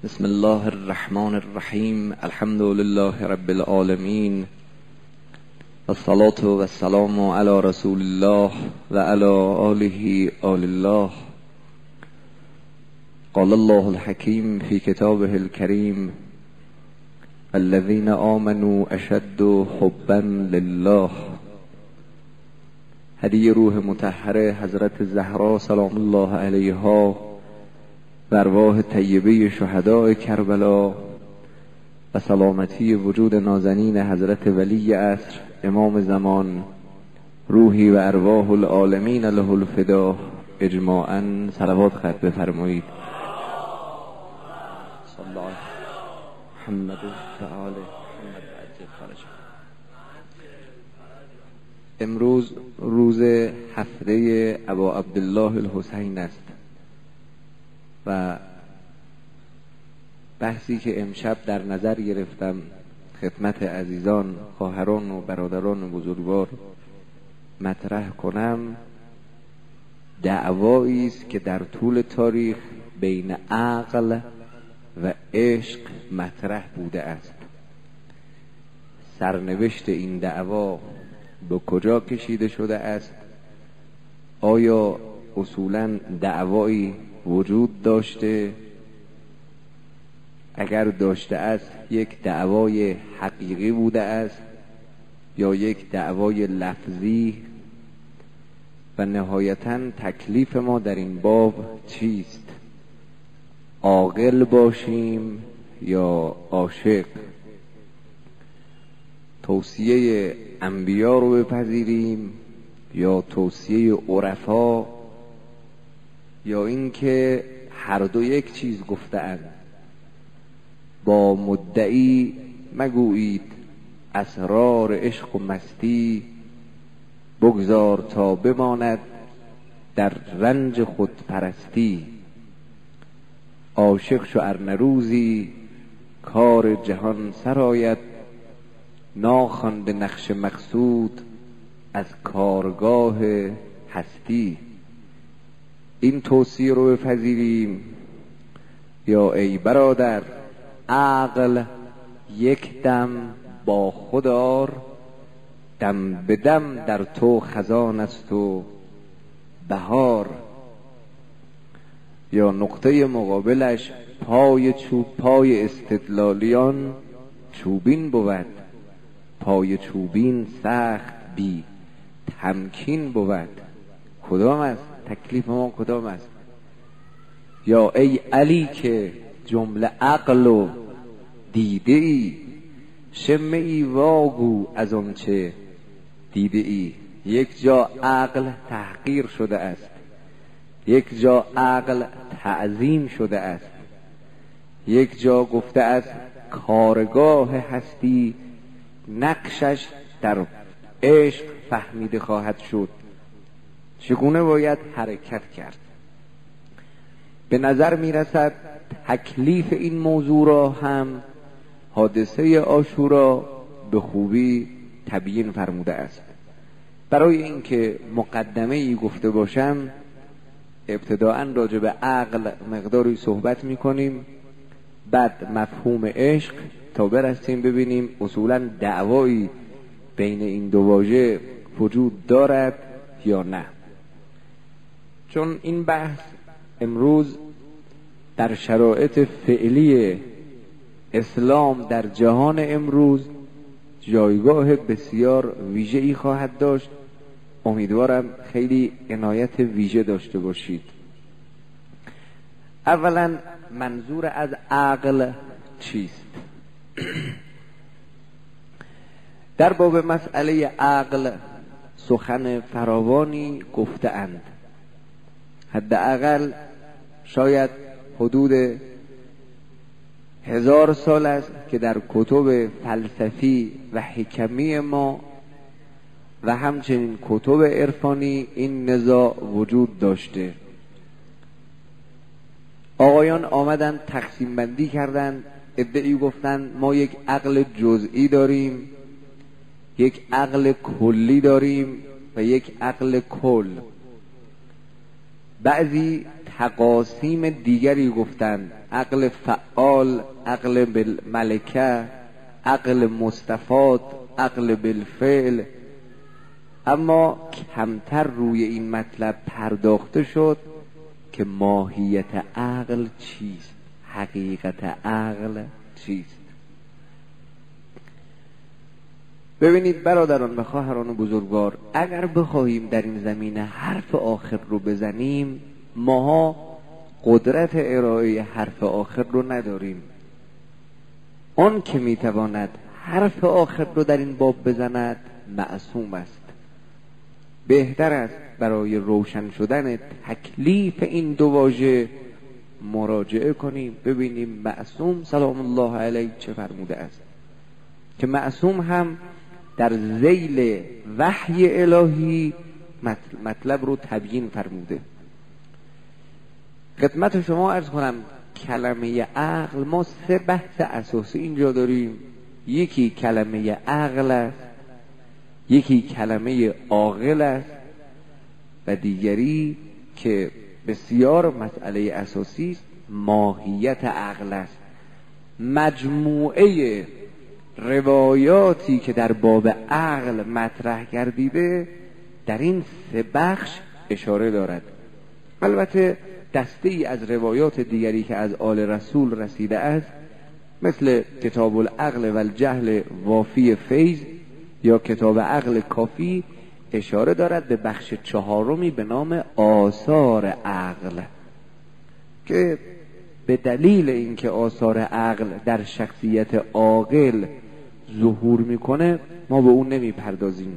بسم الله الرحمن الرحیم. الحمد لله رب العالمین، والصلاة والسلام علی رسول الله و علی آله آل الله. قال الله الحکیم فی کتابه الکریم: الذین آمنوا اشد حبا لله. هدیه روح مطهره حضرت زهرا سلام الله علیها و ارواح طیبه شهداء کربلا و سلامتی وجود نازنین حضرت ولی عصر امام زمان، روحی و ارواح العالمین له الفدا اجماعاً صلوات خط بفرمایید. صلی الله محمد تعالی محمد عجل فرجه. امروز روز هفته ابا عبدالله الحسین است و بحثی که امشب در نظر گرفتم خدمت عزیزان، خواهران و برادران بزرگوار مطرح کنم، دعوایی است که در طول تاریخ بین عقل و عشق مطرح بوده است. سرنوشت این دعوا به کجا کشیده شده است؟ آیا اصولاً دعوایی وجود داشته؟ اگر داشته است یک دعوای حقیقی بوده است یا یک دعوای لفظی؟ و نهایتاً تکلیف ما در این باب چیست؟ عاقل باشیم یا عاشق؟ توصیه انبیا رو بپذیریم یا توصیه عرفا، یا اینکه هر دو یک چیز گفته‌اند؟ با مدعی مگویید اسرار عشق و مستی، بگذار تا بماند در رنج خود پرستی. عاشق شو ار نه روزی کار جهان سرآید، ناخوانده نقش مقصود از کارگاه هستی. این توصیه رو بپذیریم یا ای برادر عقل یک دم با خودار، دم به دم در تو خزان است و بهار. یا نقطه مقابلش پای استدلالیان چوبین بود، پای چوبین سخت بی تمکین بود. کدام است؟ تکلیف ما کدام است؟ یا ای علی که جمله عقل و دیده ای، شمه ای واگو از آن چه دیده ای. یک جا عقل تحقیر شده است، یک جا عقل تعظیم شده است، یک جا گفته است کارگاه هستی نقشش در عشق فهمیده خواهد شد. چگونه باید حرکت کرد؟ به نظر می رسد تکلیف این موضوع را هم حادثه عاشورا به خوبی تبیین فرموده است. برای اینکه مقدمه ای گفته باشم، ابتداءً راجع به عقل مقداری صحبت می کنیم، بعد مفهوم عشق، تا برسیم ببینیم اصولاً دعوایی بین این دو واژه وجود دارد یا نه. چون این بحث امروز در شرایط فعلی اسلام در جهان امروز جایگاه بسیار ویژه‌ای خواهد داشت، امیدوارم خیلی عنایت ویژه داشته باشید. اولا منظور از عقل چیست؟ در باب مسئله عقل سخن فراوانی گفته‌اند. حداقل شاید حدود 1000 سال است که در کتب فلسفی و حکمی ما و همچنین کتب عرفانی این نزاع وجود داشته. آقایان آمدن تقسیم بندی کردند. عده‌ای گفتند ما یک عقل جزئی داریم، یک عقل کلی داریم و یک عقل کل. بعضی تقاسیم دیگری گفتند عقل فعال، عقل بالملکه، عقل مستفاد، عقل بالفعل. اما کمتر روی این مطلب پرداخته شد که ماهیت عقل چیست، حقیقت عقل چیست. ببینید برادران و خواهران و بزرگوار، اگر بخواهیم در این زمینه حرف آخر رو بزنیم، ماها قدرت ارائه حرف آخر رو نداریم. آن که میتواند حرف آخر رو در این باب بزند معصوم است. بهتر است برای روشن شدن تکلیف این دو واژه مراجعه کنیم، ببینیم معصوم سلام الله علیه چه فرموده است، که معصوم هم در ذیل وحی الهی مطلب رو تبیین فرموده. خدمت شما عرض کنم کلمه عقل، ما 3 بحث اساسی اینجا داریم. یکی کلمه عقل است، یکی کلمه عاقل است و دیگری که بسیار مسئله اساسی است ماهیت عقل است. مجموعه روایاتی که در باب عقل مطرح گردیده در این 3 بخش اشاره دارد. البته دسته ای از روایات دیگری که از آل رسول رسیده است، مثل کتاب العقل و الجهل وافی فیض یا کتاب عقل کافی، اشاره دارد به بخش 4 به نام آثار عقل، که به دلیل اینکه آثار عقل در شخصیت عاقل ظهور میکنه ما به اون نمیپردازیم.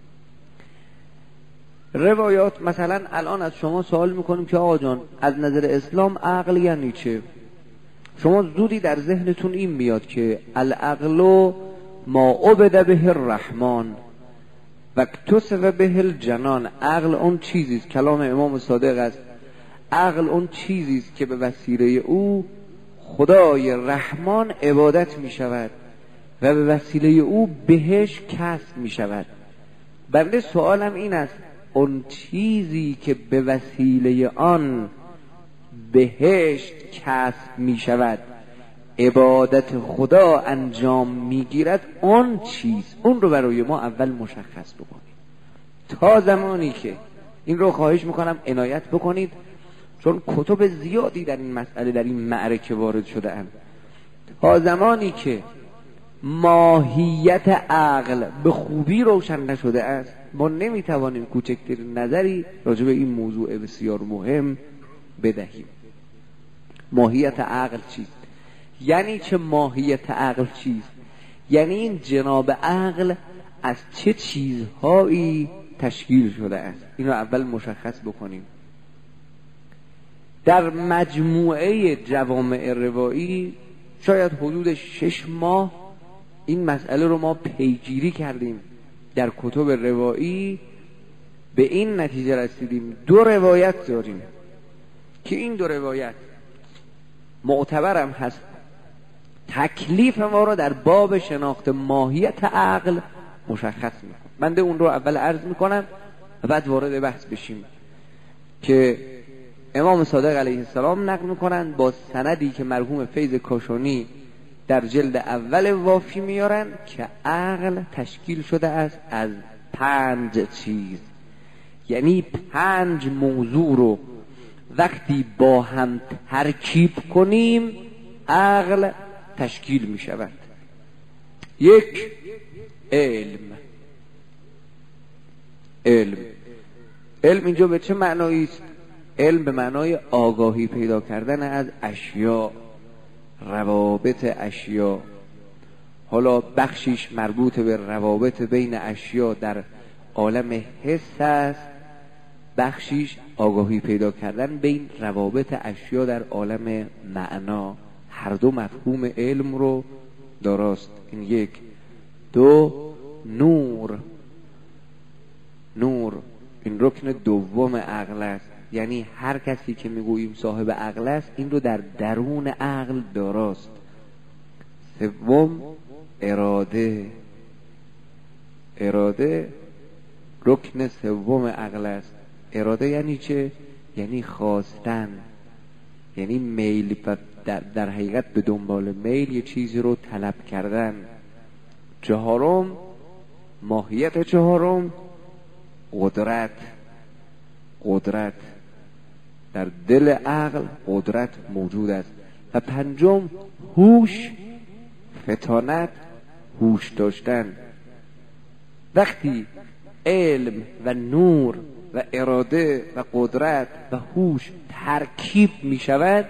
روایات مثلا الان از شما سوال میکنیم که آقا جان از نظر اسلام عقل یعنی چه؟ شما زودی در ذهنتون این میاد که العقل ما عبد به الرحمن و اکتسب به الجنان. عقل اون چیزیست، کلام امام صادق است، عقل اون چیزیست که به وسیله او خدای رحمان عبادت می شود و به وسیله او بهش کسب می شود. بنده سوالم این است، اون چیزی که به وسیله آن بهشت کسب می شود، عبادت خدا انجام می گیرد، اون چیز، اون رو برای ما اول مشخص بکنید. تا زمانی که این رو خواهش میکنم عنایت بکنید، چون کتب زیادی در این مسئله در این معرکه وارد شده اند. تا زمانی که ماهیت عقل به خوبی روشن نشده است، ما نمیتوانیم کوچکترین نظری راجع به این موضوع بسیار مهم بدهیم. ماهیت عقل چیست؟ یعنی چه ماهیت عقل چیست؟ یعنی این جناب عقل از چه چیزهایی تشکیل شده است؟ این رو اول مشخص بکنیم. در مجموعه جوامع روایی شاید حدود 6 ماه این مسئله رو ما پیگیری کردیم. در کتب روایی به این نتیجه رسیدیم 2 روایت داریم که این 2 روایت معتبرم هست، تکلیف ما رو در باب شناخت ماهیت عقل مشخص میکنه. بنده اون رو اول عرض میکنم و بعد وارد بحث بشیم که امام صادق علیه السلام نقل میکنن با سندی که مرحوم فیض کاشانی در جلد اول وافی میارن که عقل تشکیل شده است از 5 چیز. یعنی 5 موضوع رو وقتی با هم ترکیب کنیم عقل تشکیل می شود. 1 علم اینجا به چه معنایی است؟ علم به معنای آگاهی پیدا کردن از اشیاء، روابط اشیاء. حالا بخشیش مربوط به روابط بین اشیاء در عالم حس است، بخشیش آگاهی پیدا کردن بین روابط اشیاء در عالم معنا. هر دو مفهوم علم رو داراست. این 1. 2 نور این رکن دوم عقل است. یعنی هر کسی که میگوییم صاحب عقل است این رو در درون عقل داراست. 3 اراده رکن 3 عقل است. اراده یعنی چه؟ یعنی خواستن، یعنی میل و در حقیقت به دنبال میل یه چیزی رو طلب کردن. چهارم، ماهیت چهارم قدرت در دل عقل قدرت موجود است. و پنجم هوش، فطانت، هوش داشتن. وقتی علم و نور و اراده و قدرت و هوش ترکیب می شود،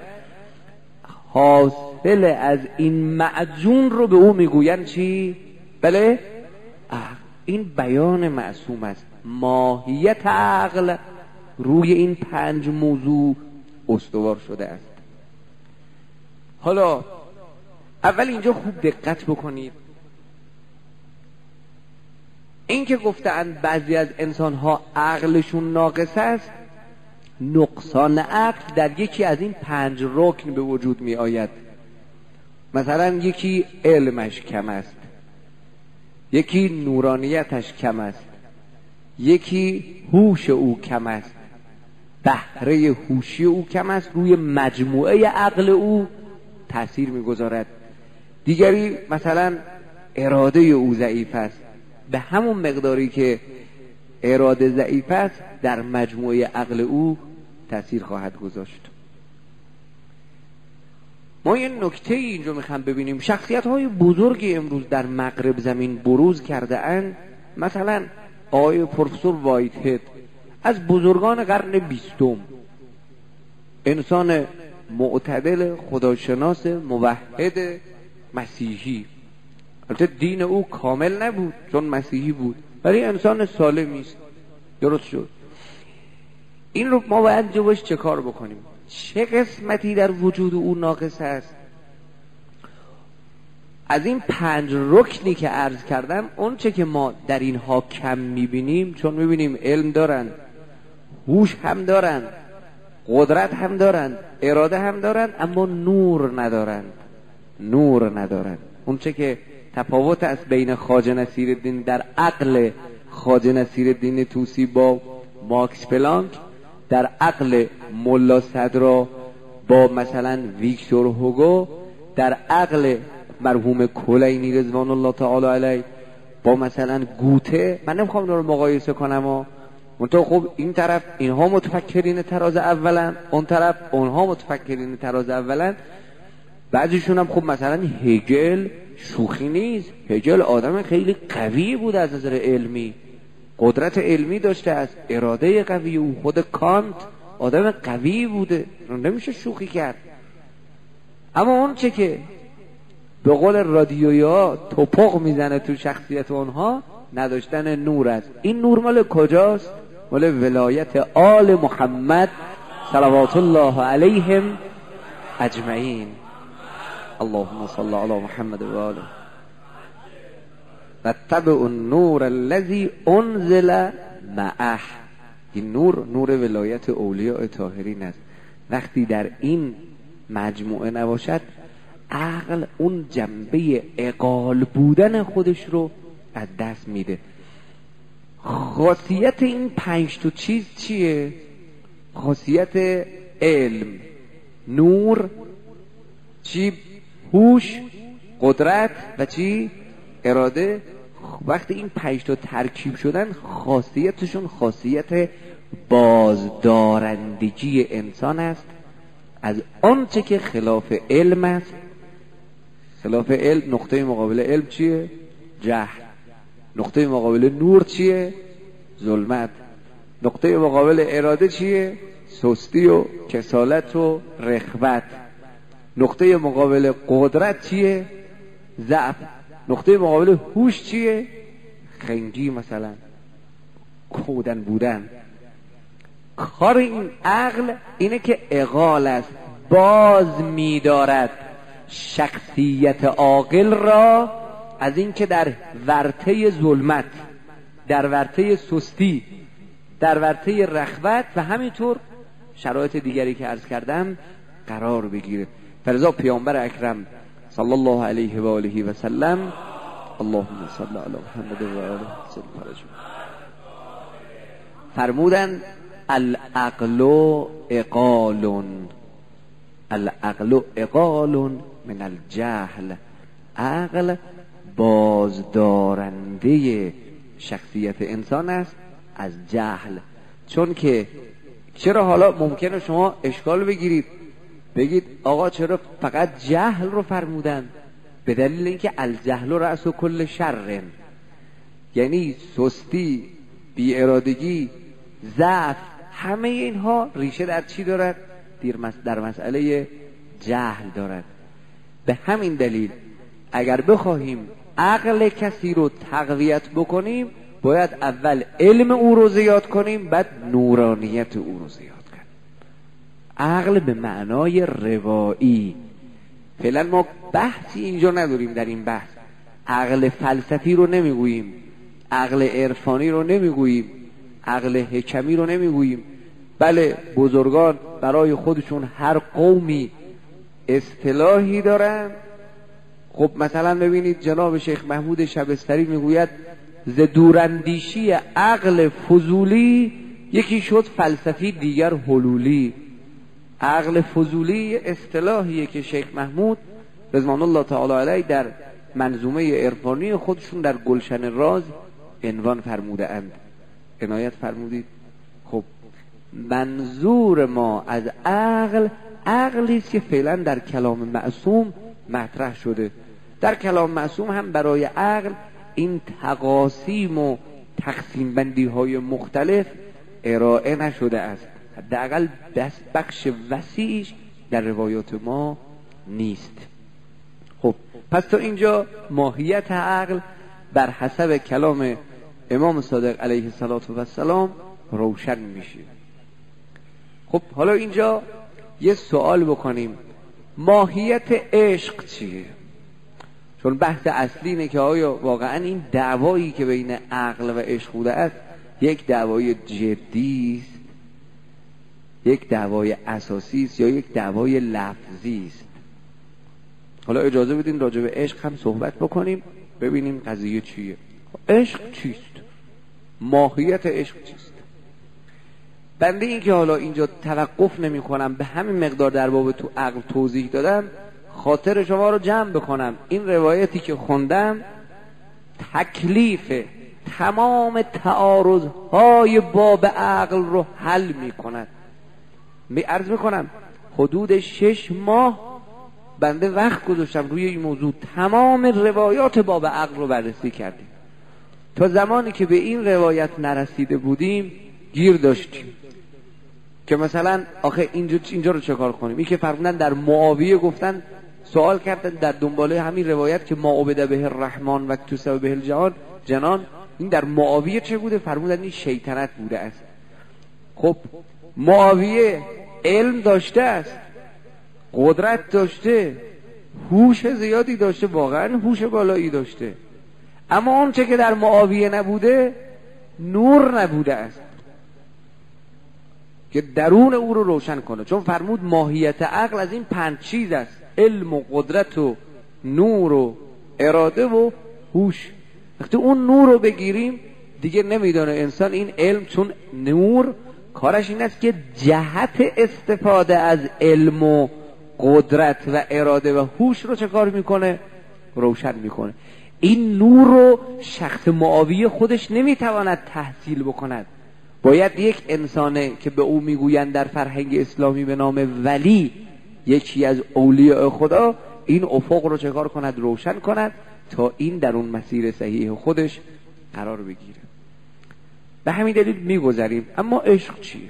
حاصل از این معجون رو به او میگویند چی؟ بله؟ این بیان معصوم است. ماهیت عقل روی این 5 موضوع استوار شده است. حالا اول اینجا خوب دقت بکنید. این که گفتند بعضی از انسان‌ها عقلشون ناقص است، نقصان عقل در یکی از این 5 رکن به وجود می آید. مثلا یکی علمش کم است، یکی نورانیتش کم است، یکی هوش او کم است، بهره هوشی او کم است، روی مجموعه عقل او تأثیر می‌گذارد. دیگری مثلا اراده او ضعیف است، به همون مقداری که اراده ضعیف است در مجموعه عقل او تأثیر خواهد گذاشت. ما یه نکته اینجا میخوام ببینیم. شخصیت‌های بزرگی امروز در مغرب زمین بروز کرده اند. مثلا آقای پروفسور وایت هد از بزرگان قرن 20، انسان معتدل، خداشناس، موحد، مسیحی. البته دین او کامل نبود چون مسیحی بود، ولی انسان سالمی است. درست شد. این رو ما باید جواش چه کار بکنیم؟ چه قسمتی در وجود او ناقص است؟ از این 5 رکنی که عرض کردم، اون چه که ما در اینها کم میبینیم، چون میبینیم علم دارن، هوش هم دارن، قدرت هم دارن، اراده هم دارن، اما نور ندارن. اون چه که تفاوت است بین خواجه نصیرالدین در عقل خواجه نصیرالدین طوسی با ماکس پلانک، در عقل ملا صدرا با مثلا ویکتور هوگو، در عقل مرحوم کلینی رضوان الله تعالی علیه با مثلا گوته. من نمیخوام اینا رو مقایسه کنم، منتها خب این طرف اینها متفکرین تراز اولن، اون طرف اونها متفکرین تراز اولن. بعضیشون هم خب مثلا هگل شوخی نیست. هگل آدم خیلی قوی بود از نظر علمی، قدرت علمی داشته است، اراده قوی. او خود کانت آدم قوی بوده، نمیشه شوخی کرد. اما اون چه که به قول رادیویا توپق میزنه تو شخصیت اونها، نداشتن نور است. این نور مال کجاست؟ مال ولایت آل محمد صلوات الله علیهم اجمعین. اللهم صل علی محمد و آله. واتبع النور الذی انزل معه. این نور ولایت اولیاء طاهرین است. وقتی در این مجموعه نباشد، عقل اون جنبه عقال بودن خودش رو از دست میده. خاصیت این 5 چیز چیه؟ خاصیت علم، نور، چی؟ هوش، قدرت و چی؟ اراده. وقتی این 5 ترکیب شدن، خاصیتشون خاصیت بازدارندگی انسان است از آنچه که خلاف علم است. خلاف علم، نقطه مقابل علم چیه؟ جهل. نقطه مقابل نور چیه؟ ظلمت. نقطه مقابل اراده چیه؟ سستی و کسالت و رغبت. نقطه مقابل قدرت چیه؟ ضعف. نقطه مقابل هوش چیه؟ خنگی، مثلا کودن بودن. کار این عقل اینه که عقال است، باز می‌دارد شخصیت عاقل را از این که در ورطه ظلمت، در ورطه سستی، در ورطه رغبت و همینطور شرایط دیگری که عرض کردم قرار بگیره. فلذا پیامبر اکرم صلی الله علیه و آله و سلم، اللهم صل علی محمد و آله فرمودند العقل عقال. العقل عقال من الجهل، عقل بازدارنده شخصیت انسان است از جهل. چون که چرا حالا ممکنه شما اشکال بگیرید بگید آقا چرا فقط جهل رو فرمودن؟ به دلیل اینکه الجهل رأس کل شر، یعنی سستی، بی ارادگی، ضعف، همه اینها ریشه در چی دارد؟ در مسئله جهل دارد. به همین دلیل اگر بخواهیم عقل کسی رو تقویت بکنیم باید اول علم او رو زیاد کنیم، بعد نورانیت او رو زیاد کنیم. عقل به معنای روایی. فعلا ما بحثی اینجا نداریم. در این بحث عقل فلسفی رو نمیگوییم، عقل عرفانی رو نمیگوییم، عقل حکمی رو نمیگوییم. بله بزرگان برای خودشون هر قومی اصطلاحی دارن. خب مثلا ببینید جناب شیخ محمود شبستری میگوید ز دوراندیشی عقل فضولی یکی شد فلسفی دیگر حلولی. عقل فضولی اصطلاحیه که شیخ محمود رضوان الله تعالی علیه در منظومه عرفانی خودشون در گلشن راز عنوان فرموده اند. عنایت فرمودید. خب منظور ما از عقل عقلی است که فعلا در کلام معصوم مطرح شده. در کلام معصوم هم برای عقل این تقاسیم و تقسیم بندی های مختلف ارائه نشده است. حداقل بخش وسیعش در روایات ما نیست. خب پس تا اینجا ماهیت عقل بر حسب کلام امام صادق علیه السلام روشن میشه. خب حالا اینجا یه سوال بکنیم، ماهیت عشق چیه؟ چون بحث اصلی اینه که آیا واقعا این دعوایی که بین عقل و عشق بوده است یک دعوای جدی است، یک دعوای اساسی است، یا یک دعوای لفظی است؟ حالا اجازه بدین راجع به عشق هم صحبت بکنیم ببینیم قضیه چیه. عشق چیست؟ ماهیت عشق چیست؟ بنده این که حالا اینجا توقف نمی کنم به همین مقدار در باب تو عقل توضیح دادم خاطر شما رو جمع بکنم. این روایتی که خوندم تکلیف تمام تعارضهای باب عقل رو حل می کند. عرض می کنم حدود 6 ماه بنده وقت گذاشتم روی این موضوع، تمام روایات باب عقل رو بررسی کردیم. تا زمانی که به این روایت نرسیده بودیم گیر داشتیم که مثلا آخه اینجا رو چه کار کنیم. این که فرمودن در معاویه گفتن، سوال کردن در دنباله همین روایت که ما عبد به الرحمن و اکتسب به الجنان، این در معاویه چه بوده؟ فرمودن این شیطنت بوده است. خب معاویه علم داشته است، قدرت داشته، هوش زیادی داشته، واقعا هوش بالایی داشته، اما اون چه که در معاویه نبوده نور نبوده است که درون او رو روشن کنه. چون فرمود ماهیت عقل از این 5 چیز است: علم و قدرت و نور و اراده و هوش. وقتی اون نور رو بگیریم دیگه نمیدونه انسان این علم، چون نور کارش این است که جهت استفاده از علم و قدرت و اراده و هوش رو چه کار میکنه؟ روشن میکنه. این نور رو شخص معاویه خودش نمیتواند تحصیل بکند. باید یک انسانه که به او میگویند در فرهنگ اسلامی به نام ولی، یکی از اولیاء خدا، این افق رو چه کار کند؟ روشن کند تا این در اون مسیر صحیح خودش قرار بگیره. به همین دلیل میگذاریم. اما عشق چیه؟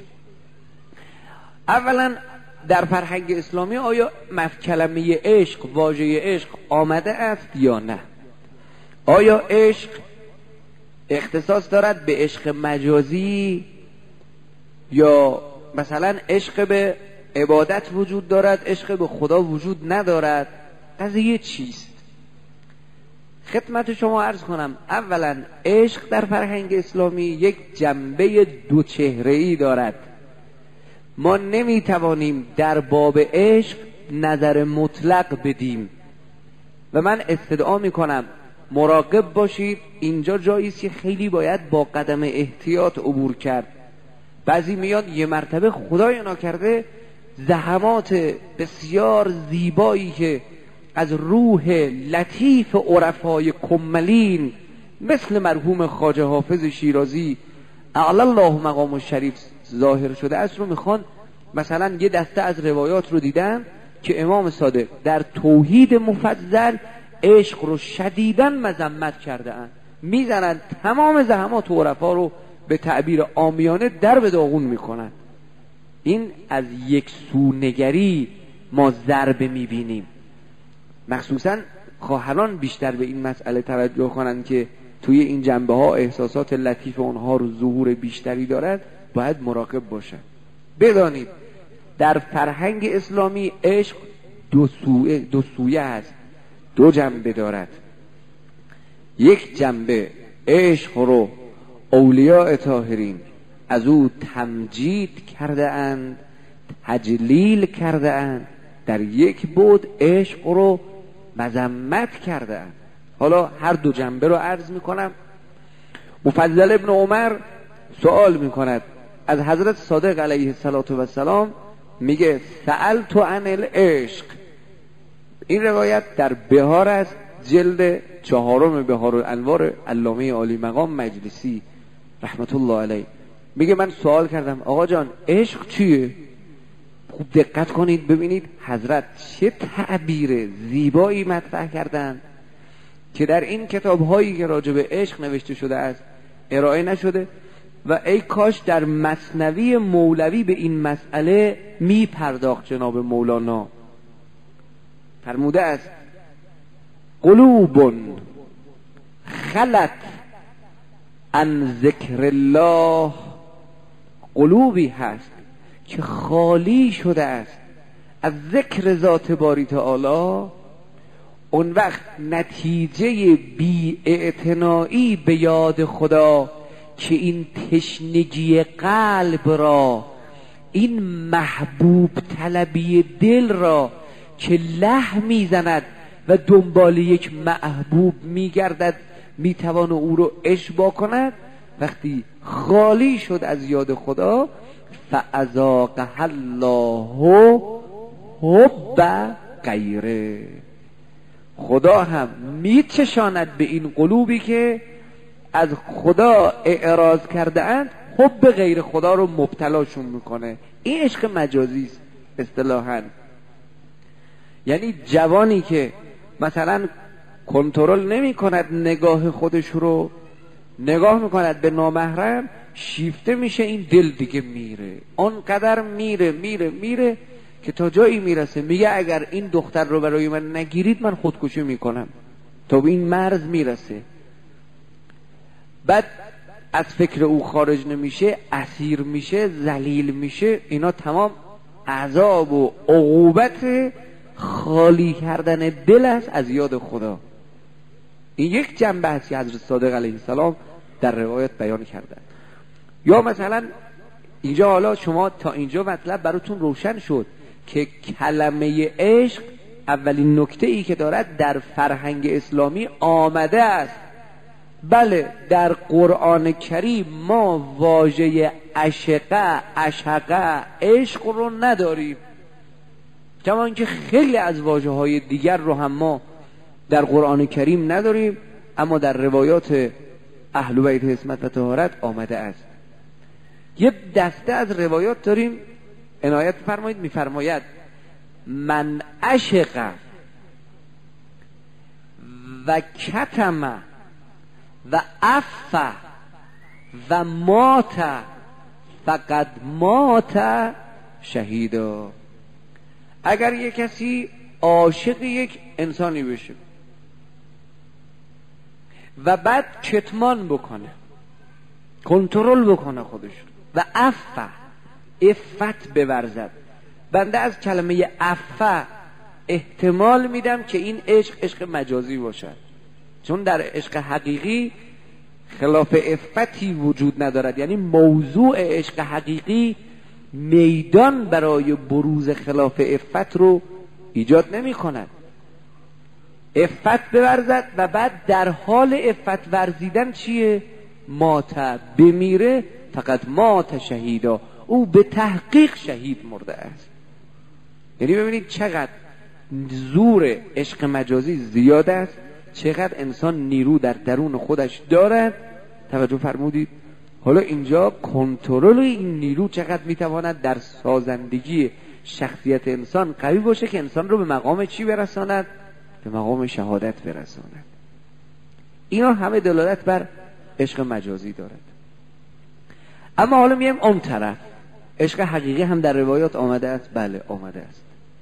اولا در فرهنگ اسلامی آیا کلمه عشق، واژه عشق آمده است یا نه؟ آیا عشق اختصاص دارد به عشق مجازی یا مثلا عشق به عبادت وجود دارد، عشق به خدا وجود ندارد؟ قضیه چیست؟ خدمت شما عرض کنم اولا عشق در فرهنگ اسلامی یک جنبه 2 چهره‌ای دارد. ما نمیتوانیم در باب عشق نظر مطلق بدیم و من استدعا میکنم مراقب باشید. اینجا جایی است که خیلی باید با قدم احتیاط عبور کرد. بعضی میاد یه مرتبه خدای ناکرده زحمات بسیار زیبایی که از روح لطیف عرفای کملین مثل مرحوم خواجه حافظ شیرازی اعلی الله مقام الشریف ظاهر شده است رو میخوان. مثلا یه دسته از روایات رو دیدن که امام صادق در توحید مفضل عشق رو شدیداً مذمت کرده اند، میزنن تمام زحمات عرفا رو به تعبیر عامیانه در به داغون میکنن. این از یک سونگری ما ضربه میبینیم. مخصوصاً خواهران بیشتر به این مسئله توجه کنند که توی این جنبه ها احساسات لطیف اونها رو ظهور بیشتری دارد، باید مراقب باشند. بدانید در فرهنگ اسلامی عشق دو سویه است، دو جنبه دارد. یک جنبه عشق رو اولیاء طاهرین از او تمجید کرده اند، تجلیل کرده اند، در یک بعد عشق رو مذمت کرده اند. حالا هر دو جنبه رو عرض میکنم. مفضل ابن عمر سوال میکند از حضرت صادق علیه السلام، میگه سألت عن العشق. این روایت در بهار است، جلد 4 بهار الانوار علامه عالی مقام مجلسی رحمت الله علیه. میگه من سوال کردم آقا جان عشق چیه؟ خوب دقت کنید ببینید حضرت چه تعبیر زیبایی مطرح کردن که در این کتاب هایی که راجع به عشق نوشته شده است ارائه نشده و ای کاش در مثنوی مولوی به این مسئله می پرداخت. جناب مولانا فرموده است قلوب خلت عن ذکر الله، قلوبی هست که خالی شده است از ذکر ذات باری تعالی. اون وقت نتیجه بی‌اعتنایی به یاد خدا که این تشنگی قلب را، این محبوب طلبی دل را که له میزند و دنبال یک محبوب میگردد میتوان او رو اشباع کند، وقتی خالی شد از یاد خدا فاذاقها الله حب غیره، خدا هم میچشاند به این قلوبی که از خدا اعراض کرده اند حب غیر خدا رو مبتلاشون میکنه. این عشق مجازی است اصطلاحاً. یعنی جوانی که مثلا کنترل نمی کند نگاه خودش رو، نگاه میکند به نامحرم، شیفته میشه، این دل دیگه میره، آنقدر میره که تا جایی میرسه میگه اگر این دختر رو برای من نگیرید من خودکشی میکنم. تا به این مرز میرسه. بعد از فکر او خارج نمیشه، اسیر میشه، ذلیل میشه. اینا تمام عذاب و عقوبت خالی کردن دل است از یاد خدا. این یک جنبه است که حضرت صادق علیه السلام در روایت بیان کردن. یا مثلا اینجا حالا شما تا اینجا مطلب براتون روشن شد که کلمه عشق اولین نکته ای که دارد در فرهنگ اسلامی آمده است. بله در قرآن کریم ما واژه عشقه عشق رو نداریم، کما اینکه خیلی از واژه های دیگر رو هم ما در قرآن کریم نداریم، اما در روایات اهل بیت عصمت و طهارت آمده است. یه دسته از روایات داریم، عنایت فرمایید، میفرماید من عشق و کتم و عف و مات فقد مات شهیدا. اگر یک کسی عاشق یک انسانی بشه و بعد کتمان بکنه، کنترل بکنه خودش و عفت بورزد، بنده از کلمه عفه احتمال میدم که این عشق مجازی باشد، چون در عشق حقیقی خلاف عفتی وجود ندارد. یعنی موضوع عشق حقیقی میدان برای بروز خلاف عفت رو ایجاد نمی کند. عفت بورزد و بعد در حال عفت ورزیدن چیه؟ مات، بمیره، فقط مات شهیدا، او به تحقیق شهید مرده است. یعنی ببینید چقدر زور عشق مجازی زیاد است، چقدر انسان نیرو در درون خودش دارد. توجه فرمودید؟ حالا اینجا کنترل این نیرو چقدر میتواند در سازندگی شخصیت انسان قوی باشه که انسان رو به مقام چی برساند؟ به مقام شهادت برساند. اینا همه دلالت بر عشق مجازی دارد. اما حالا میایم اون طرف، عشق حقیقی هم در روایات آمده است. بله آمده است.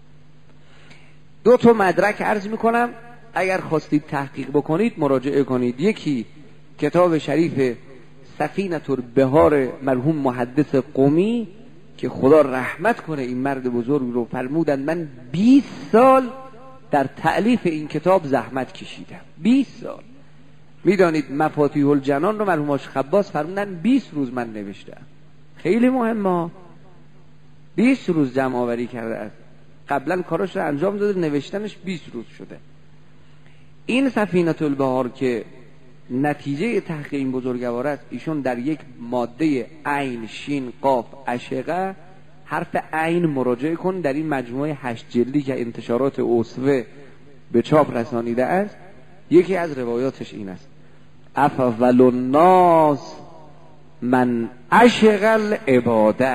2 مدرک عرض میکنم، اگر خواستید تحقیق بکنید مراجعه کنید. یکی کتاب شریف سفینة البحار مرحوم محدث قمی که خدا رحمت کنه این مرد بزرگ رو، فرمودن من 20 سال در تألیف این کتاب زحمت کشیدم. 20 سال. میدانید مفاتیح الجنان رو مرحوم خباس فرمودن 20 روز من نوشتم. خیلی مهمه. 20 روز جمع آوری کرده است. قبلا کاراش رو انجام داده، نوشتنش 20 روز شده. این سفینة البحار که نتیجه تحقیق این بزرگوار است، ایشون در یک ماده عین شین قاف عشقه حرف عین مراجعه کن در این مجموعه 8 جلدی که انتشارات اوسوه به چاپ رسانیده است. یکی از روایاتش این است: افضل الناس من عشق العباده،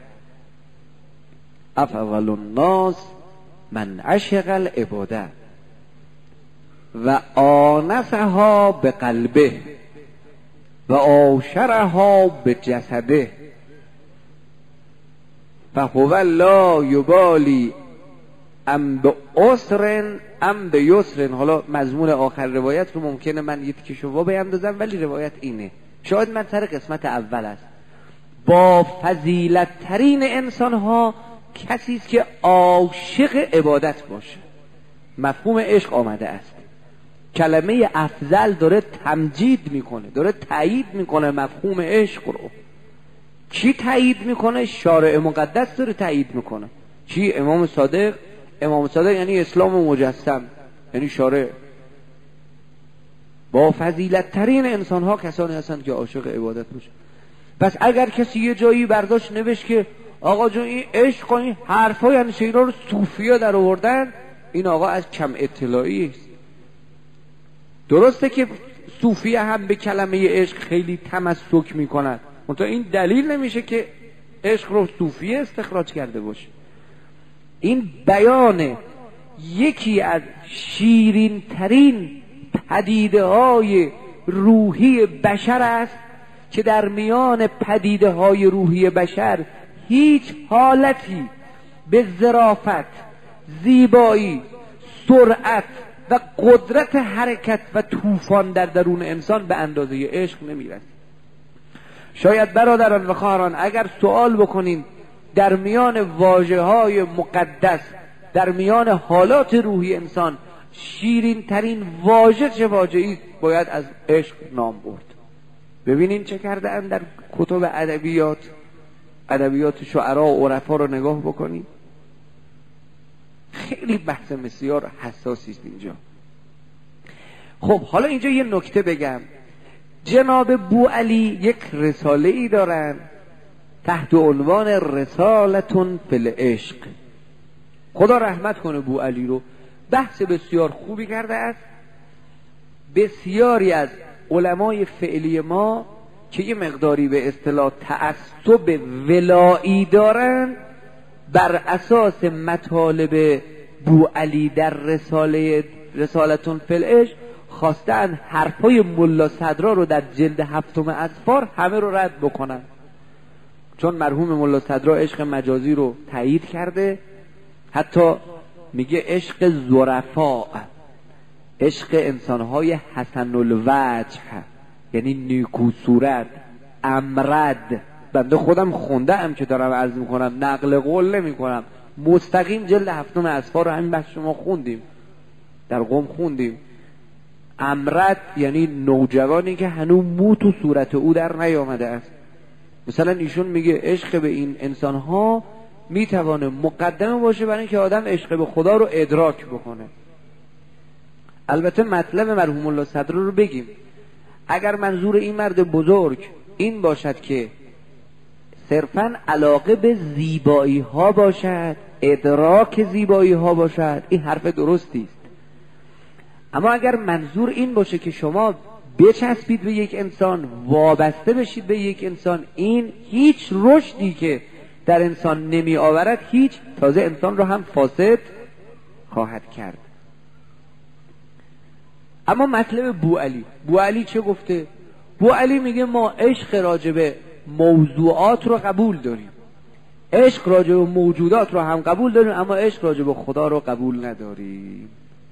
افضل الناس من عشق العباده و آنسها به قلبه و آشرها به جسده فهو لا یبالی ام به عسر ام به یسر. حالا مضمون آخر روایت رو ممکنه من یه تیکه شوا بیندازم، ولی روایت اینه. شاید من سر قسمت اول است. با فضیلت ترین انسان ها کسی است که عاشق عبادت باشه. مفهوم عشق آمده است. کلمه افضل داره تمجید میکنه، داره تایید میکنه مفهوم عشق رو. کی تایید میکنه؟ شارع مقدس داره تایید میکنه. چی؟ امام صادق. امام صادق یعنی اسلام مجسم، یعنی شارع. با فضیلت ترین انسان ها کسانی هستند که عاشق عبادت باشه. پس اگر کسی یه جایی برداشت نوشت که آقا جون این عشق و این حرفا یعنی اینا رو صوفیا در آوردن، این آقا از کم اطلاعی است. درسته که صوفیه هم به کلمه عشق خیلی تمسک میکنند، منتها این دلیل نمیشه که عشق رو صوفیه استخراج کرده باشه. این بیان یکی از شیرین ترین پدیده های روحی بشر است که در میان پدیده های روحی بشر هیچ حالتی به ظرافت، زیبایی، سرعت و قدرت حرکت و طوفان در درون انسان به اندازه عشق نمیرسه. شاید برادران و خواهران اگر سوال بکنین در میان واژه‌های مقدس، در میان حالات روحی انسان شیرین ترین واژه چه واژه‌ای باید از عشق نام برد. ببینین چه کرده اند در کتب ادبیات شعرا و عرفا رو نگاه بکنین. خیلی بحث بسیار حساسی است اینجا. خب حالا اینجا یه نکته بگم. جناب بوعلی یک رساله ای دارن تحت عنوان رسالتون فی العشق. خدا رحمت کنه بوعلی رو. بحث بسیار خوبی کرده است. بسیاری از علمای فعلی ما که یه مقداری به اصطلاح تعصب ولایی دارن، بر اساس مطالب بوعلی در رسالتون فی العشق خواستن حرفای ملا صدرا رو در جلد 7 اذفار همه رو رد بکنن، چون مرحوم ملا صدرا عشق مجازی رو تایید کرده. حتی میگه عشق ظرفا، عشق انسانهای حسن الوجه، یعنی نیکو صورت، امرد. بنده خودم خوندم که دارم عرض میکنم، نقل قول نمی کنم، مستقیم جلد 7 اذفار رو همین بحث شما خوندیم، در قم خوندیم. امرد یعنی نوجوانی که هنوز مو تو صورت او در نیامده است. مثلا ایشون میگه عشق به این انسانها میتوانه مقدمه باشه برای اینکه آدم عشق به خدا رو ادراک بکنه. البته مطلب مرحوم الله صدر رو بگیم. اگر منظور این مرد بزرگ این باشد که صرفاً علاقه به زیبایی ها باشد، ادراک زیبایی ها باشد، این حرف درستی است. اما اگر منظور این باشه که شما بچسبید به یک انسان، وابسته بشید به یک انسان، این هیچ رشدی که در انسان نمی آورد، هیچ، تازه انسان رو هم فاسد خواهد کرد. اما مطلب بوعلی چه گفته؟ بوعلی میگه ما عشق راجب موضوعات رو قبول داریم، عشق راجب موجودات رو هم قبول داریم، اما عشق راجب خدا رو قبول نداریم.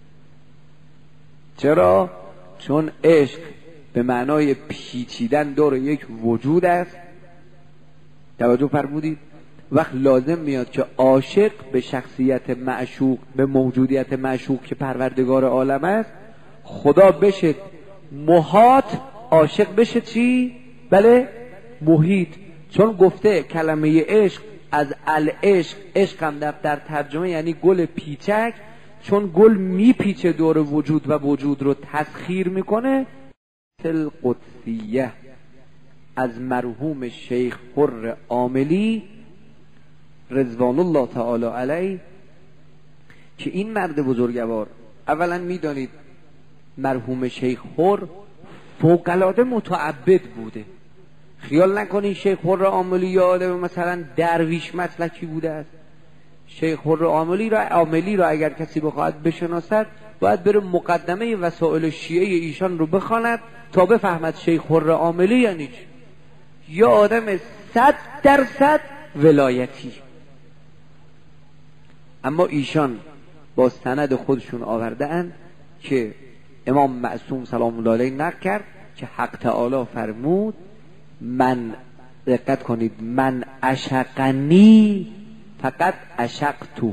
چرا؟ چون عشق به معنای پیچیدن دور یک وجود است. توجه فرمودید؟ وقت لازم میاد که عاشق به شخصیت معشوق، به موجودیت معشوق که پروردگار عالم است، خدا بشه محاط، عاشق بشه چی؟ بله، محیط. چون گفته کلمه عشق از العشق، عشق هم در ترجمه یعنی گل پیچک، چون گل میپیچه دور وجود و وجود رو تسخیر میکنه. القدسیه از مرحوم شیخ حر عاملی رضوان الله تعالی علیه، که این مرد بزرگوار، اولا میدانید مرحوم شیخ حر فوق‌العاده متعبد بوده. خیال نکنید شیخ حر عاملی یا آدم مثلا درویش مسلکی بوده است. شیخ حر عاملی را اگر کسی بخواهد بشناسد، باید بره مقدمه وسائل شیعه ایشان رو بخواند تا بفهمد شیخ حر عاملی یعنی چی. یا آدم 100% ولایتی. اما ایشان با سند خودشون آورده اند که امام معصوم سلام الله علیه نقل کرد که حق تعالی فرمود من، دقت کنید، من اشقنی فقط اشقته،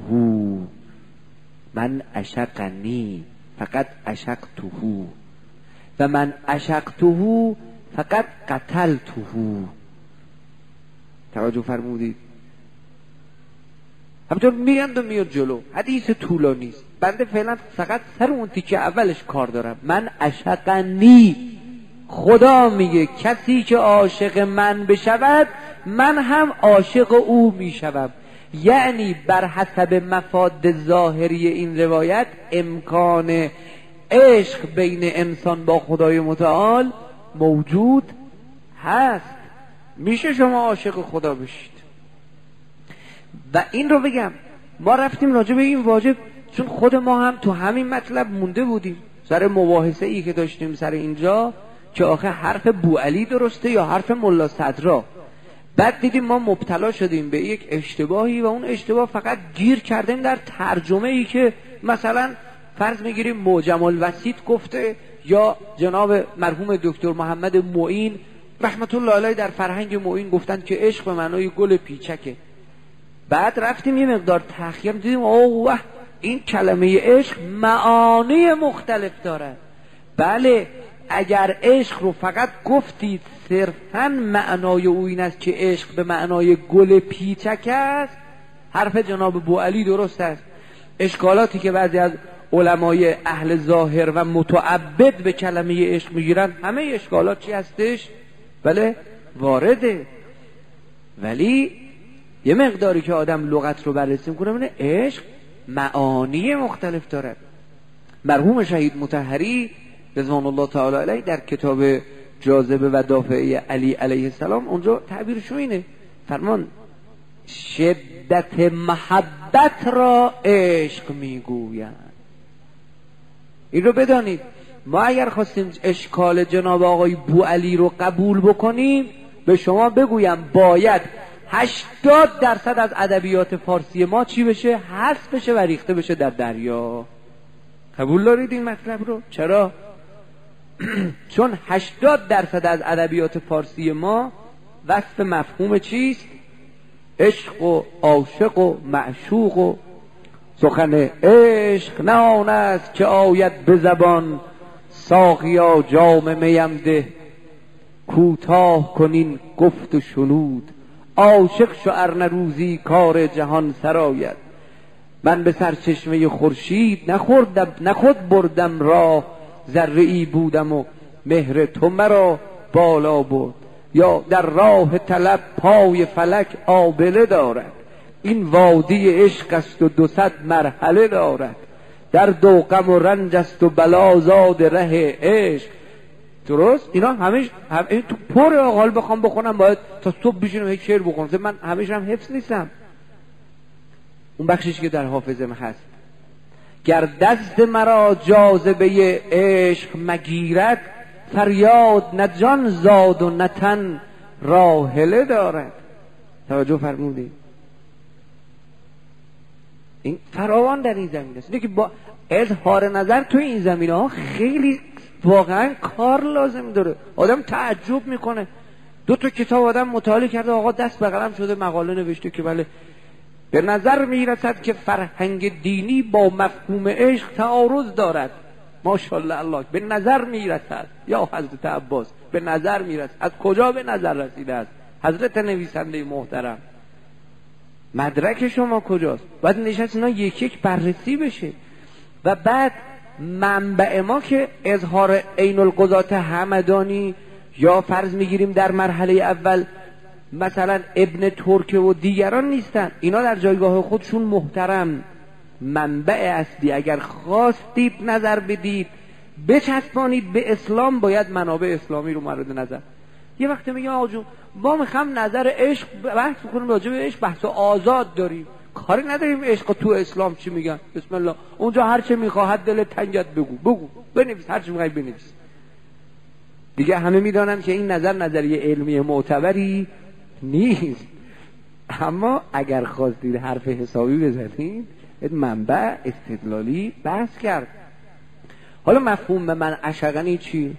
من اشقنی فقط اشقته و من اشقته فقط قتلته. توجه فرمودید؟ همچون میگند و میاد جلو، حدیث طولانی است، بنده فعلا فقط سر اون تیکه اولش کار دارم. من اشقنی، خدا میگه کسی که عاشق من بشود من هم عاشق او میشوم. یعنی بر حسب مفاد ظاهری این روایت امکان عشق بین انسان با خدای متعال موجود هست. میشه شما عاشق خدا بشید. و این رو بگم، ما رفتیم راجع به این واجب چون خود ما هم تو همین مطلب مونده بودیم سر مباحثه ای که داشتیم سر اینجا که آخه حرف بوعلی درسته یا حرف ملا صدرا. بعد دیدیم ما مبتلا شدیم به یک اشتباهی و اون اشتباه فقط گیر کردیم در ترجمه ای که مثلا فرض میگیریم معجم الوسیط گفته یا جناب مرحوم دکتر محمد معین رحمت الله علیه در فرهنگ معین گفتن که عشق به معنای گل پیچکه. بعد رفتیم یه مقدار تحقیق دیدیم اوه این کلمه عشق معانی مختلف داره. بله، اگر عشق رو فقط گفتید صرفاً معنای او این است که عشق به معنای گل پیچک است، حرف جناب بوعلی درست است. اشکالاتی که بعضی از علمای اهل ظاهر و متعبد به کلمه عشق میگیرن، همه اشکالات چی هستش؟ بله وارده. ولی یه مقداری که آدم لغت رو بررسی میکنه ببینه عشق معانی مختلف دارد. مرحوم شهید مطهری رضوان الله تعالی علیه در کتاب جاذبه و دافعه علی علیه السلام اونجا تعبیرش اینه، فرمان شدت محبت را عشق میگویند. این رو بدانید، ما اگر خواستیم اشکال جناب آقای بوعلی رو قبول بکنیم، به شما بگویم باید 80% از ادبیات فارسی ما چی بشه؟ حذف بشه و ریخته بشه در دریا. قبول دارید این مطلب رو؟ چرا؟ چون 80% از ادبیات فارسی ما وصف مفهوم چیست؟ عشق و عاشق و معشوق و سخن عشق نه آن است که آید به زبان، ساقیا جام میم ده کوتاه کنین گفت و شنود، عاشق شو ار روزی کار جهان سراید. من به سرچشمه خورشید نه خود بردم راه، ذره ای بودم و مهر تو مرا بالا برد. یا در راه طلب پای فلک آبله دارد. این وادی عشق است و 200 مرحله دارد. در دو غم و رنج است و بلا زاد ره عشق. درست؟ اینا همه تو پر حال بخوام بخونم باید تا صبح بشینم یک شعر بخونم. من همیشه هم حفظ نیستم. اون بخشش که در حافظم هست: گر دست مرا جاذبه عشق مگیرد، فریاد نه جان زاد و نه تن راحله دارد. توجه فرمودید؟ این فراوان در این زمین است. اینه که با اظهار نظر تو این زمینه ها خیلی واقعا کار لازم داره. آدم تعجب میکنه. 2 کتاب آدم مطالعه کرده، آقا دست به قلم شده مقاله نوشته که بله به نظر میرسد که فرهنگ دینی با مفهوم عشق تعارض دارد. ماشاءالله الله، به نظر میرسد. یا حضرت عباس به نظر میرسد. از کجا به نظر رسیده است؟ حضرت نویسنده محترم، مدرک شما کجاست؟ باید نشست اینا یک یک بررسی بشه. و بعد منبع ما که اظهار عین القضات همدانی یا فرض میگیریم در مرحله اول مثلا ابن ترکه و دیگران نیستن. اینا در جایگاه خودشون محترم، منبع اصلی. اگر خواستید نظر بدید بچسبانید به اسلام، باید منابع اسلامی رو مورد نظر. یه وقتی میگه آقا جون ما میخوام نظر عشق بحث بکنیم، راجع به عشق بحث آزاد داریم، کاری نداریم عشق تو اسلام چی میگن. بسم الله، اونجا هر چه میخواهد دلت تنگت بگو بنویس، هر چی میخوای بنویس. دیگه همه میدانن که این نظریه علمی معتبری نیست. اما اگر خواستید حرف حسابی بزنید، منبع استدلالی بحث کرد. حالا مفهوم من عشقنی چی؟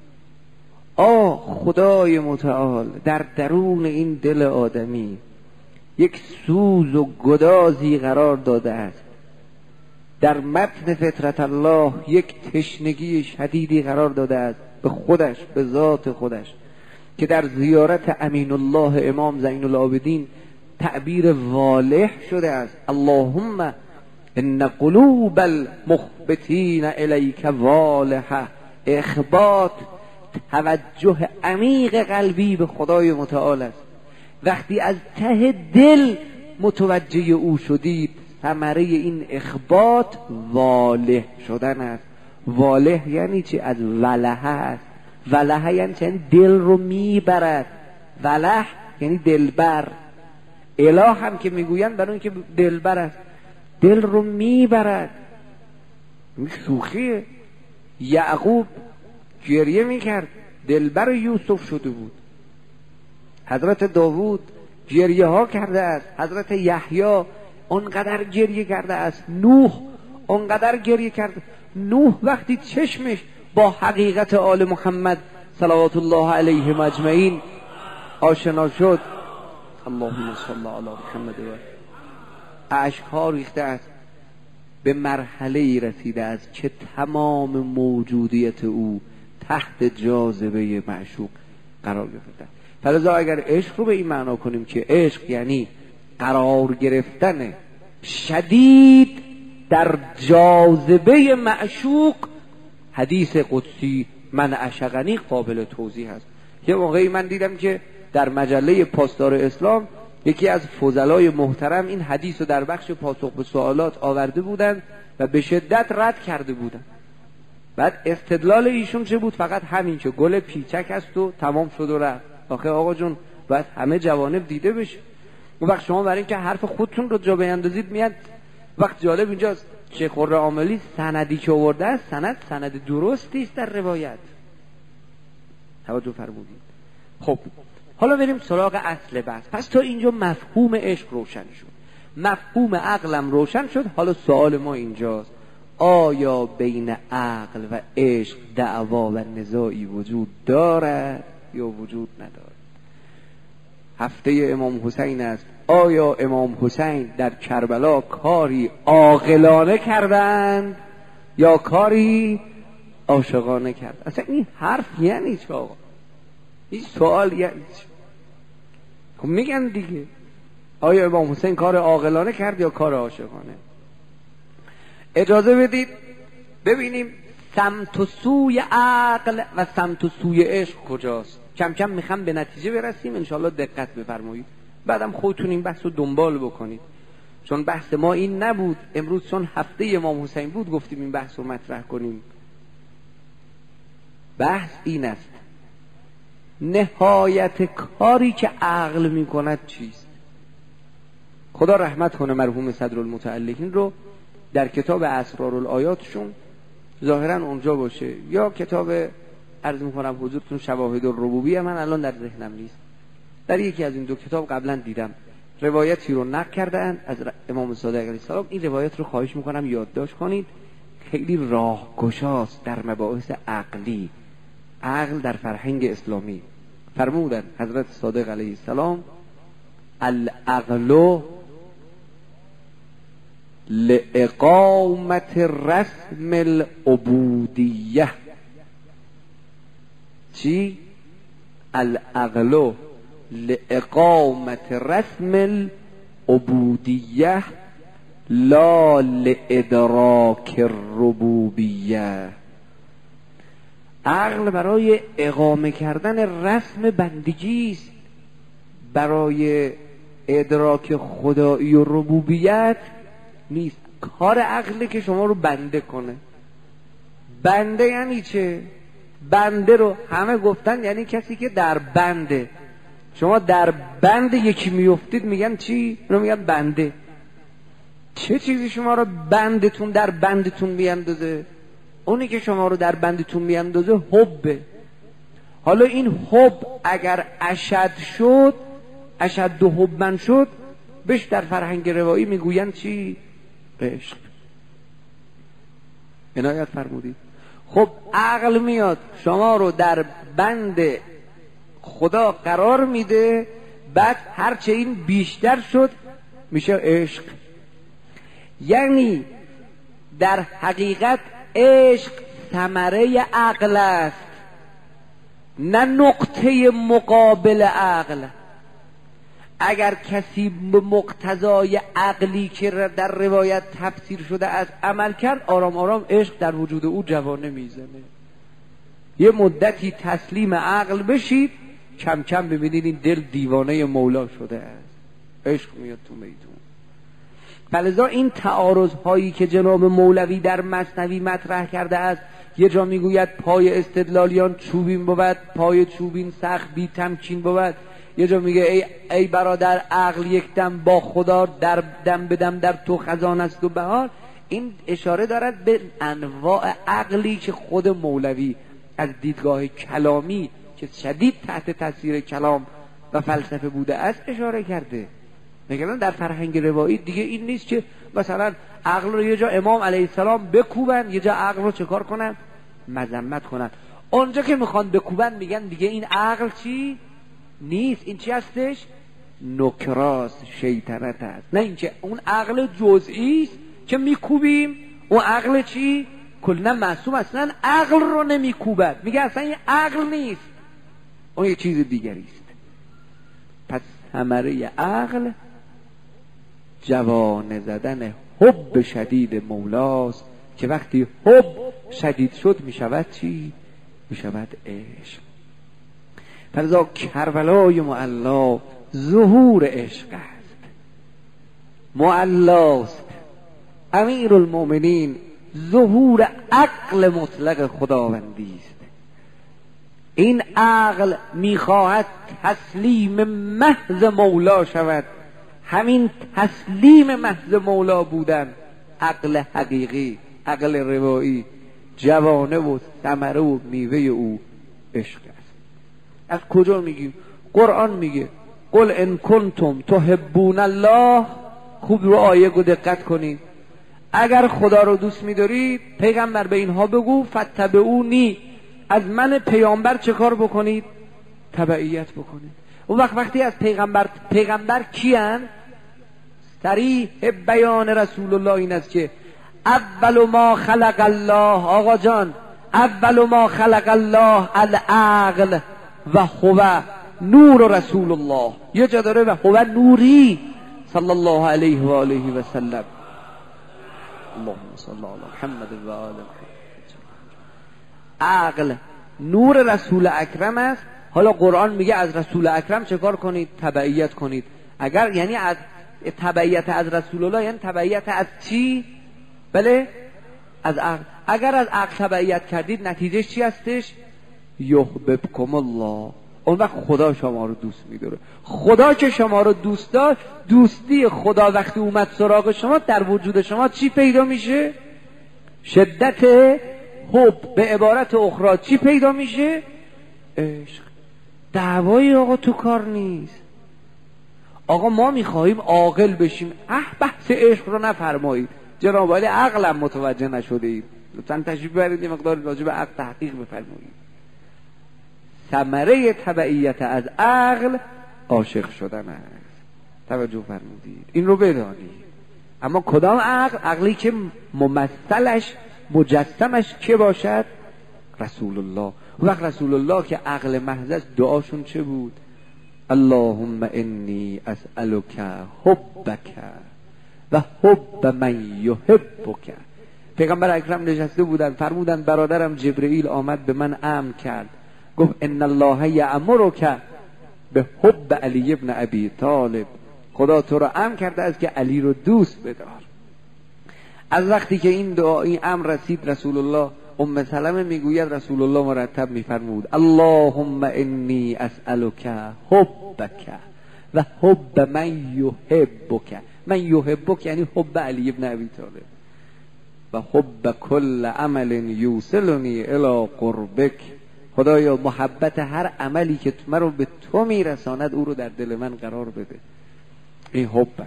خدای متعال در درون این دل آدمی یک سوز و گدازی قرار داده است. در متن فطرت الله یک تشنگی شدیدی قرار داده است به خودش، به ذات خودش، که در زیارت امین الله امام زین العابدین تعبیر والح شده است: اللهم ان قلوب المخبتین الیک والحه. اخبات توجه عمیق قلبی به خدای متعال است. وقتی از ته دل متوجه او شدید، ثمره این اخبات والح شدن است. والح یعنی چی؟ از ولح است. ولح یعنی چی؟ دل رو میبرد. ولح یعنی دلبر. اله هم که میگوین برای اون که دلبر است، دل رو میبرد. شوخیه. یعقوب گریه میکرد، دلبر یوسف شده بود. حضرت داوود گریه ها کرده است. حضرت یحیی اونقدر گریه کرده است. نوح اونقدر گریه کرده. نوح وقتی چشمش با حقیقت آل محمد صلوات الله علیهم اجمعین آشنا شد، اللهم صل علی محمد، اشک‌ها ریخته است. به مرحله‌ای رسیده است که تمام موجودیت او تحت جاذبه معشوق قرار گرفته. فلذا اگر عشق رو به این معنا کنیم که عشق یعنی قرار گرفتن شدید در جاذبه معشوق، حدیث قدسی من عشقنی قابل توضیح است. یه موقعی من دیدم که در مجله پاسدار اسلام یکی از فضلای محترم این حدیث رو در بخش پاسخ به سوالات آورده بودند و به شدت رد کرده بودند. بعد استدلال ایشون چه بود؟ فقط همین که گل پیچک است و تمام شد و رفت. آخه آقا جون باید همه جوانب دیده بشه. اون وقت شما برای اینکه حرف خودتون رو جا بیندازید میاد. وقت جالب اینجاست شیخ خرم عاملی سندی که آورده است سند درستی است در روایت. توجه فرمودید. خب حالا بریم سراغ اصل بحث. پس تا اینجا مفهوم عشق روشن شد، مفهوم عقلم روشن شد. حالا سوال ما اینجاست: آیا بین عقل و عشق دعوا و نزاعی وجود دارد یا وجود ندارد؟ هفته امام حسین است. آیا امام حسین در کربلا کاری عاقلانه کردند یا کاری عاشقانه کرد؟ اصلا این حرف یعنی چه آقا؟ این سوال یعنی چه؟ خب میگن دیگه آیا امام حسین کار عاقلانه کرد یا کار عاشقانه؟ اجازه بدید ببینیم سمت و سوی عقل و سمت و سوی عشق کجاست. کم کم میخوام به نتیجه برسیم، انشالله دقت بفرمایید، بعدم خودتون این بحث رو دنبال بکنید، چون بحث ما این نبود. امروز چون هفته امام حسین بود گفتیم این بحث رو مطرح کنیم. بحث این است نهایت کاری که عقل میکند چیست. خدا رحمت کنه مرحوم صدرالمتعلقین رو، در کتاب اسرارالآیاتشون ظاهرا اونجا باشه، یا کتاب عرض میکنم حضورتون شواهد الربوبیه، من الان در ذهنم نیست، در یکی از این دو کتاب قبلا دیدم روایتی رو نقل کردن از امام صادق علیه السلام. این روایت رو خواهش میکنم یادداشت کنید، خیلی راهگشاست در مباحث عقلی، عقل در فرهنگ اسلامی. فرمودن حضرت صادق علیه السلام العقل لإقامت رسم العبودیه. چی؟ العقل لإقامت رسم العبودیه لا لإدراک الربوبیه. عقل برای اقامه کردن رسم بندگی است، برای ادراک خدایی و ربوبیت نیست. کار عقله که شما رو بنده کنه. بنده یعنی چه؟ بنده رو همه گفتن یعنی کسی که در بنده. شما در بند یکی میفتید میگن چی؟ رو میگن بنده. چه چیزی شما رو بندتون در بندتون میاندازه؟ اونی که شما رو در بندتون میاندازه حبه. حالا این حب اگر اشد شد، اشد و حبن شد، بهش در فرهنگ روایی میگوین چی؟ عشق. عنایت فرمودید. خب عقل میاد شما رو در بند خدا قرار میده، بعد هرچه این بیشتر شد میشه عشق. یعنی در حقیقت عشق ثمره عقل است، نه نقطه مقابل عقل. اگر کسی به مقتضای عقلی که در روایت تفسیر شده از عمل کرد، آرام آرام عشق در وجود او جوانه میزنه. یه مدتی تسلیم عقل بشید، کم کم ببینید این دل دیوانه مولا شده است، عشق میاد تو میدون. فلذا این تعارض هایی که جناب مولوی در مثنوی مطرح کرده است، یه جا میگوید پای استدلالیان چوبین بود، پای چوبین سخت بی تمکین بود. یه جا میگه ای برادر عقل یک دم با خدا، در دم بدم در تو خزان است و بهار. این اشاره دارد به انواع عقلی که خود مولوی از دیدگاه کلامی که شدید تحت تاثیر کلام و فلسفه بوده است اشاره کرده. میگن در فرهنگ روایی دیگه این نیست که مثلا عقل رو یه جا امام علیه السلام بکوبن، یه جا عقل رو چه کار کنن؟ مذمت کنن. اونجا که میخوان بکوبن میگن دیگه این عقل چی؟ نیست. این چی هستش؟ نکراست، شیطنت است. نه اینکه اون عقل جزئی است که میکوبیم، اون عقل چی؟ کلا معصوم اصلا عقل رو نمیکوبد، میگه اصلا این عقل نیست، اون یه چیز دیگری است. پس ثمره عقل جوانه زدن حب شدید مولاست که وقتی حب شدید شد میشود چی؟ میشود عشق. فرضا کربلای معلا ظهور عشق است، معلاست. امیر المؤمنین ظهور عقل مطلق خداوندی است. این عقل میخواهد تسلیم محض مولا شود. همین تسلیم محض مولا بودن، عقل حقیقی، عقل روایی، جوانه و ثمره و میوه او عشق است. از کجا میگیم؟ قرآن میگه قل ان کنتم تحبون الله. خوب رو آیه رو دقت کنید. اگر خدا رو دوست می‌دارید پیغمبر به اینها بگو فتبعونی، از من پیامبر چه کار بکنید؟ تبعیت بکنید. اون وقتی از پیغمبر کیان؟ صریح بیان رسول الله این است که اول ما خلق الله، آقا جان، اول ما خلق الله العقل و هو نور رسول الله. یه جا داره و هو نوری صلی الله علیه و آله و سلم. اللهم صل علی محمد و آل محمد. عقل نور رسول اکرم است. حالا قرآن میگه از رسول اکرم چه کار کنید؟ تبعیت کنید. اگر یعنی از تبعیت از رسول الله یعنی تبعیت از چی؟ بله از عقل. اگر از عقل تبعیت کردید نتیجهش چی هستش؟ یحببکم الله، اون وقت خدا شما رو دوست می‌داره. خدا که شما رو دوست داشت، دوستی خدا وقتی اومد سراغ شما در وجود شما چی پیدا میشه؟ شدت حب. به عبارت اخرى چی پیدا میشه؟ عشق. دعوای آقا تو کار نیست. آقا ما میخواهیم عاقل بشیم، بحث عشق رو نفرمایید جناب عالی، عقلم متوجه نشده اید، لطفاً تشریف بیارید یه مقدار راجع به عقل تحقیق بفرمایید. ثمره تبعیت از عقل عاشق شدن است. توجه فرمودید این رو بدانید. اما کدام عقل؟ عقلی که ممثلش مجسمش که باشد؟ رسول الله. وقت رسول الله که عقل محض دعاشون چه بود؟ اللهم انی اسألک حبک و حب من یحبک. پیغمبر اکرم نشسته بودن، فرمودن برادرم جبرئیل آمد به من امر کرد، گفت ان الله یأمرک به حب علی ابن ابی طالب. خدا تو رو امر کرده است که علی رو دوست بدار. از وقتی که این دعا این امر رسید رسول الله، ام سلمه میگوید رسول الله مرتب میفرمود اللهم انی اسألک حبک و حب من یحبک. من یحبک یعنی حب علی ابن ابی طالب و حب کل عمل یوصلنی الی قربک. خدایا محبت هر عملی که من رو به تو میرساند او رو در دل من قرار بده. این حب است.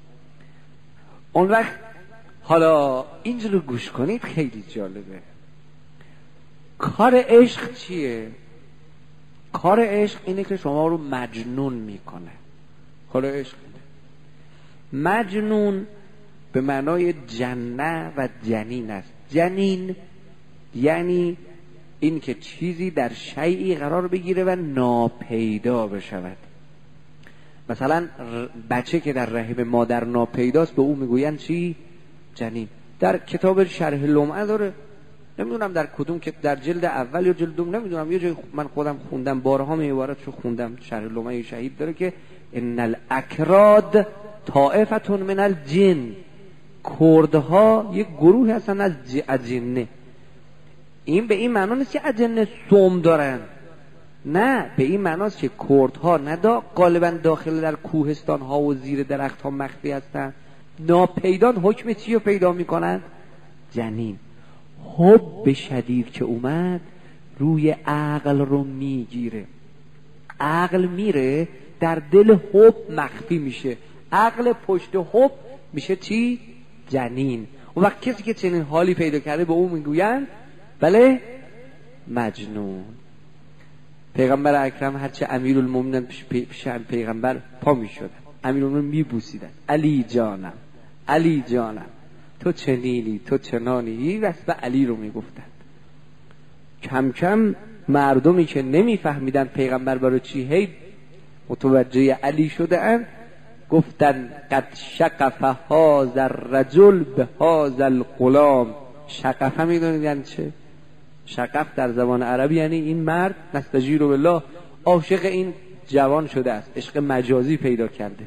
اون وقت حالا اینجا رو گوش کنید، خیلی جالبه. کار عشق چیه؟ کار عشق اینه که شما رو مجنون میکنه. کار عشق اینه. مجنون به معنای جنه و جنین است. جنین یعنی این که چیزی در شیئی قرار بگیره و ناپیدا بشود. مثلا بچه که در رحم مادر ناپیداست به او میگوین چی؟ جنین. در کتاب شرح لمعه داره، نمیدونم در کدوم که در جلد اول یا جلد دوم، نمیدونم یه جای من خودم خوندم، بارها می عبارتشو خوندم، شرح لمعه شهید داره که ان الاکراد طائفه من الجن. کردها یک گروه هستن از جنه. این به این معنی نیست که اجنه سوم دارن، نه، به این معنی است که کردها غالبا داخل در کوهستان ها و زیر درخت ها مخفی هستن. ناپیدان حکم چی رو پیدا میکنن؟ جنین. حب شدید که اومد روی عقل رو میگیره. عقل میره در دل حب مخفی میشه. عقل پشت حب میشه چی؟ جنین. اون وقت کسی که چنین حالی پیدا کرده به اون میگوین بله مجنون. پیغمبر اکرم هرچه امیرالمومنین پیش پیغمبر پا میشد، امیرالمومنین میبوسیدن. علی جانم، علی جانم، تو چنینی، تو چنانی، واسه علی رو میگفتن. کم کم مردمی که نمیفهمیدن پیغمبر برای چی هی متوجه علی شده اند، گفتن قد شقف هذا الرجل به هذا الغلام. شقف میدونید یعنی چه؟ شقف در زبان عربی یعنی این مرد نستجیر بالله عاشق این جوان شده است، عشق مجازی پیدا کرده.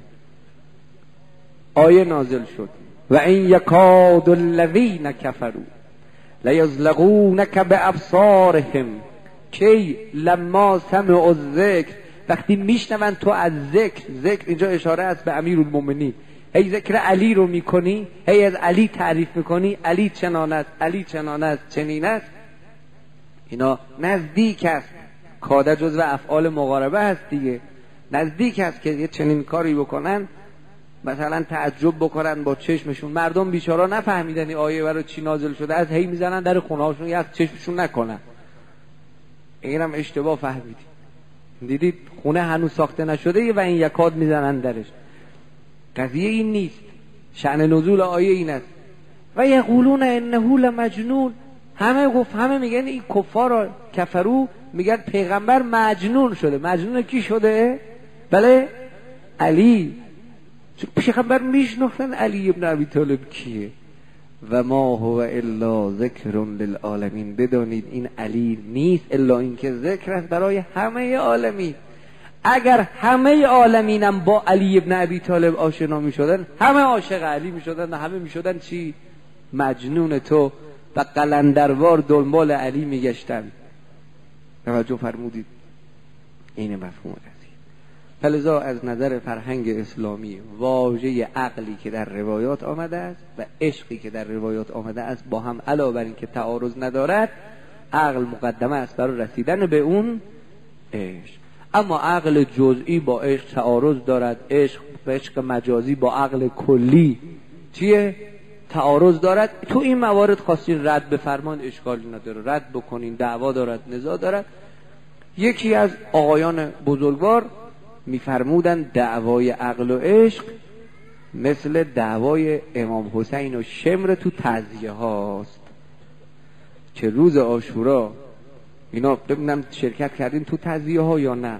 آیه نازل شد و این یکاد الذین کفروا لیزلقونک بابصارهم کی لما سمعوا الذکر. وقتی میشنون تو از ذکر اینجا اشاره است به امیرالمومنین، هی ذکر علی رو میکنی، هی از علی تعریف میکنی، علی چنان است، علی چنان است، چنین است. اینا نزدیک است، کاده جزو افعال مقاربه هست دیگه. نزدیک است که یه چنین کاری بکنن، مثلا تعجب بکنن با چشمشون. مردم بیچارا نفهمیدن این آیه برای چی نازل شده، از هی میزنن در خونه هاشون یه از چشمشون نکنن. اینم اشتباه فهمیدی. دیدید خونه هنوز ساخته نشده و این یکاد میزنن درش. قضیه این نیست. شأن نزول آیه این است و یقولون انه لمجنون. همه میگن این کفار کفرو میگن پیغمبر مجنون شده. مجنون کی شده؟ بله علی. پیغمبر میشناختن علی ابن ابی طالب کیه. و ما هو الا ذکر للعالمین. بدانید این علی نیست الا اینکه ذکر است برای همه عالمین. اگر همه عالمینم با علی ابن ابی طالب آشنا می شدن، همه عاشق علی می شدن و همه می شدن چی؟ مجنون تو و قلندروار دنبال علی می گشتن. توجه فرمودید؟ این مفهوم است. فلذا از نظر فرهنگ اسلامی واژه عقلی که در روایات آمده است و عشقی که در روایات آمده است با هم علاوه بر این که تعارض ندارد، عقل مقدمه است برای رسیدن به اون عشق. اما عقل جزئی با عشق تعارض دارد، عشق مجازی با عقل کلی چیه؟ تعارض دارد. تو این موارد خواستین رد بفرمان اشکالی نداره، رد بکنین، دعوا دارد، نزاع دارد. یکی از آقایان بزرگوار میفرمودن دعوای عقل و عشق مثل دعوای امام حسین و شمر تو تعزیه هاست که روز عاشورا اینا ببینم شرکت کردین تو تعزیه ها یا نه.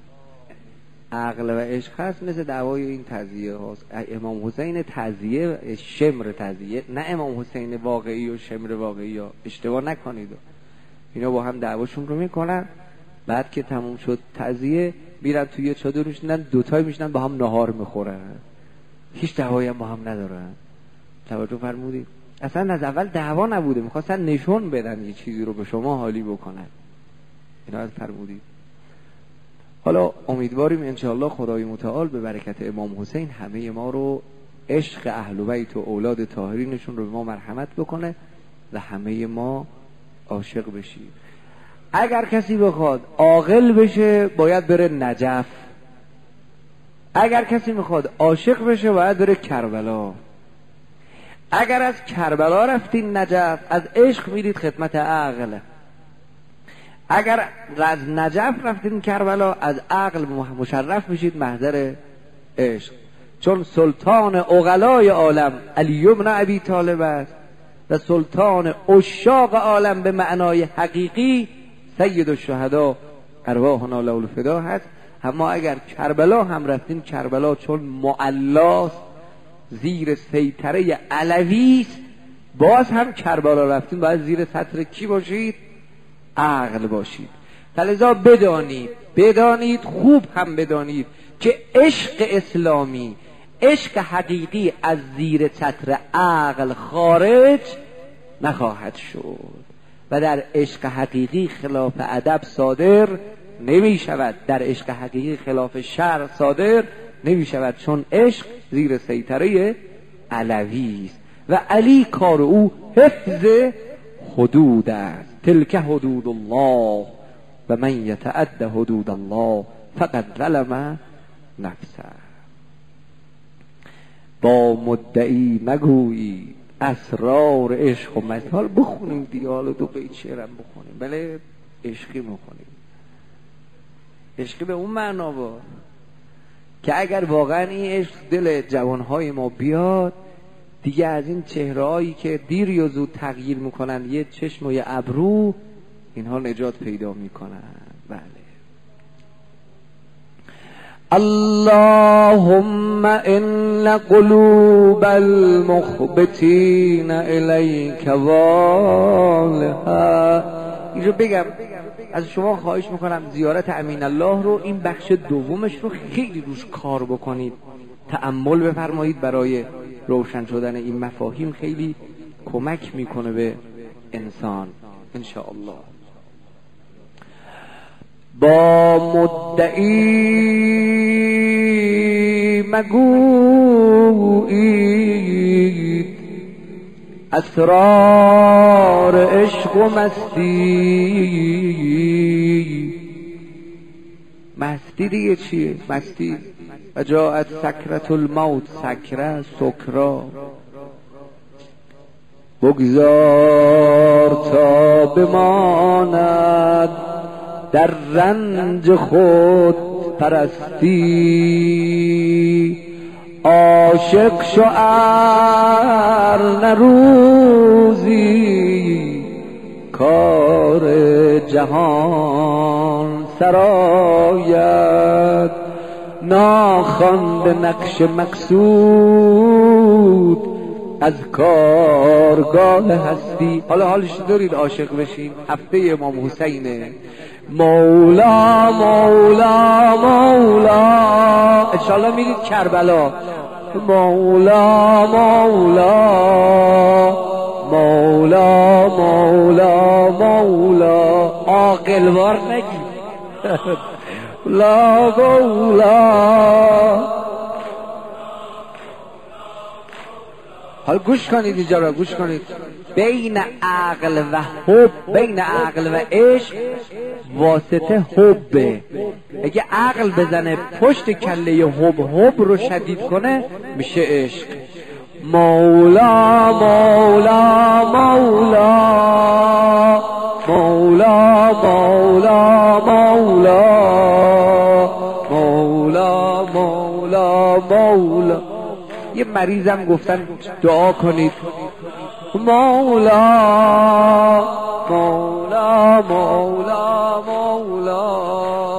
عقل و عشق هست مثل دعوای این تعزیه هاست. امام حسین تعزیه، شمر تعزیه، نه امام حسین واقعی و شمر واقعی ها. اشتباه نکنید. اینا با هم دعواشون رو میکنن، بعد که تموم شد تعزیه میرن توی چادر میشینن، دوتای میشینن با هم نهار میخورن، هیچ دعوایی هم با هم ندارن. توجه فرمودید؟ اصلا از اول دعوا نبوده، میخواستن نشون بدن یه چیزی رو به شما حالی بکنن. اینا از فرمودید. حالا امیدواریم انشاءالله خدای متعال به برکت امام حسین همه ما رو عشق اهل بیت و اولاد طاهرینشون رو به ما مرحمت بکنه و همه ما عاشق بشیم. اگر کسی بخواد عاقل بشه باید بره نجف، اگر کسی میخواد عاشق بشه باید بره کربلا. اگر از کربلا رفتین نجف، از عشق میرید خدمت عقل. اگر از نجف رفتین کربلا، از عقل مشرف میشید محضر عشق. چون سلطان عقلای عالم علی بن ابی طالب است و سلطان عشاق عالم به معنای حقیقی سید الشهدا ارواحنا له الفدا هست. اما اگر کربلا هم رفتین، کربلا چون معلاست، زیر سیطره علوی است، باز هم کربلا رفتین باید زیر سطر کی باشید؟ عقل باشید. فلذا بدانید خوب هم بدانید که عشق اسلامی، عشق حقیقی از زیر سطر عقل خارج نخواهد شد و در عشق حقیقی خلاف ادب صادر نمی شود، در عشق حقیقی خلاف شرع صادر نمی شود، چون عشق زیر سیطره علوی است و علی کار او حفظ حدود است. تلک حدود الله و من یتعد حدود الله فقد ظلم نفسه. با مدعی مگویی اسرار عشق و مثال. بخونیم دیگه، حالا دو بیت شعرم بخونیم. بله عشقی بخونیم، عشقی به اون معنا با که اگر واقعا این عشق دل جوانهای ما بیاد، دیگه از این چهرهایی که دیر یا زود تغییر میکنن، یه چشم و یه ابرو، اینها نجات پیدا میکنن. بله. اللهم ان قلوب المخبتین الیک والها. اینجا بگم از شما خواهش میکنم زیارت امین الله رو، این بخش دومش رو خیلی روش کار بکنید، تأمل بفرمایید. برای روشن شدن این مفاهیم خیلی کمک میکنه به انسان انشاءالله. با مدعی مگویید اسرار عشق و مستی. مستی دیگه چیه؟ مستی و جاءت سکرت الموت، سکره سکرا. بگذار تا بماند در رنج خود پرستی، عاشق شو ار نروزی کار جهان سرایت. ناخوانده نقش مقصود از کارگاه هستی. حالا حالش دارید عاشق بشین؟ هفته امام حسینه. مولا مولا مولا، انشالله میرید کربلا. مولا مولا مولا مولا مولا، عاقلوار نگی. لا مولا. حالا گوش کنید اینجا را، گوش کنید. بین عقل و حب، بین عقل و عشق واسطه حبه. اگه عقل بزنه پشت کله حب رو شدید کنه میشه عشق. مولا مولا مولا مولا مولا مولا مولا مولا مولا. یه مریضم گفتن دعا کنید. مولا مولا مولا مولا